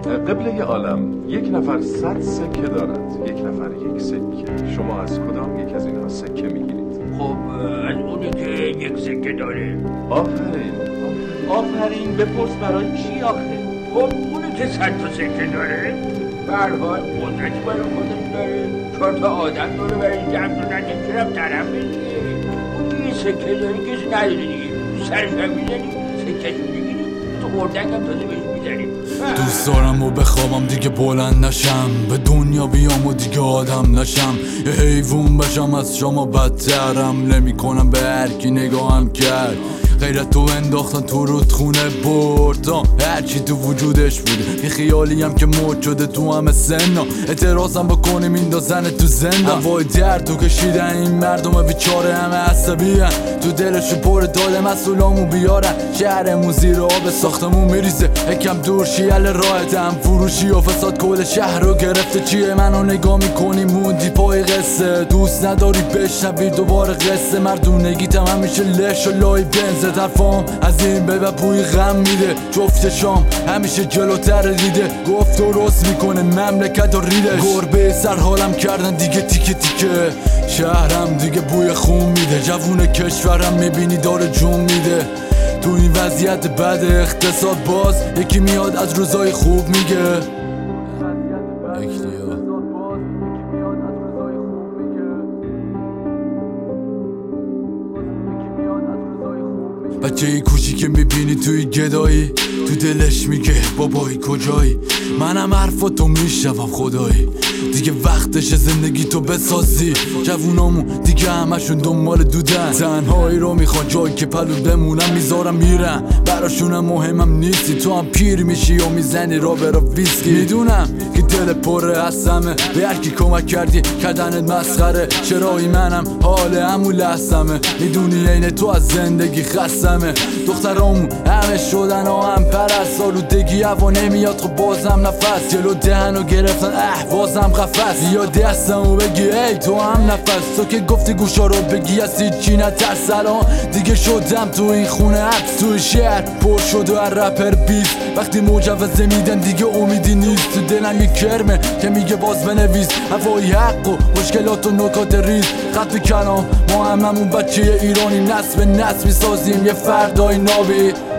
قبله عالم، یک نفر 100 سکه دارد، یک نفر 1 سکه. شما از کدام یک از اینها سکه میگیرید؟ خب از اونی که 1 سکه داره. آفرین بپرس برای چی آخه؟ خب اونی که 100 تا سکه داره به هر حال قدرتی برای خودش داره، 4 تا آدم داره برای جمع شدن یکیرم طرف دیگه. اون یه سکه داری کسی نداره دیگه، سرش هم میزنی سکهش میگیری تو اردنگ هم تازه بهش میزنی. دوست دارم و بخوابم دیگه بلند نشم، به دنیا بیام و دیگه آدم نشم، یه حیوان بشم از شما بدترم، نمی کنم به هرکی نگاهم کرد، غیرت تو انداختن تو رودخونه برد، هرچی تو وجودش بوده یه خیالی هم که موت شده تو همه سنا، اعتراضم بکنیم میندازن تو زندان، هوای درد تو کشیدن این مردم بیچاره همه عصبی هن، تو دلشو پر داده مسئولامو بیارن، شهرمون زیر آب ساختمون میریزه، یکم دور شیل راحت هم فروشی و فساد کل شهر رو گرفته، چیه منو نگاه میکنی موندی پای قصه، دوست نداری بشنوی دوباره قصه، مردونگیتم همیشه لش و لای بنز، طرفام از این به بوی غم میده، جفت شام همیشه جلوتر دیده، گفت درست میکنه مملکت و ریدش، گربه سر حالم کردن دیگه تیکه تیکه، شهرم دیگه بوی خون میده، جوون کشورم میبینی داره جون میده، تو این وضعیت بد اقتصاد باز یکی میاد از روزای خوب میگه، بچه ای کوچی که میبینی توی گدایی، تو دلش میگه بابایی کجایی، منم حرفاتو میشنوم خدایی، دیگه وقتش زندگی تو بسازی، جوونامون دیگه همشون دنبال دودن، تنهایی رو میخوان جایی که پلو بمونم میذارم میرم، براشونم مهمم نیستی، تو هم پیر میشی و میزنی را برا ویسکی، میدونم که دل پره هستمه، به هرکی کمک کردی کردنت مسخره، چرایی منم حال همون لحظمه، میدونی عین تو از زندگی خستمه، دخترامون همه شدن هم پرست، آلودگی هوا نمیاد خب بازم نفس، جلو دهنو گرفتن بازم قفس، یا دستمو بگی ای تو هم نفس، تو که گفتی گوشا رو بگی از هیچی نترس، الان دیگه شدم تو این خونه حبس، توی شهر پر شد و هر رپر بیست، وقتی مجوزه میدن دیگه امیدی نیست، تو دلم یه کرمه که میگه باز بنویس، هوای حق و مشکلات و نکات ریز، خط به کلام ما هممون بچه ایرانی، نسل به نسل میسازیم یه فردای نابی.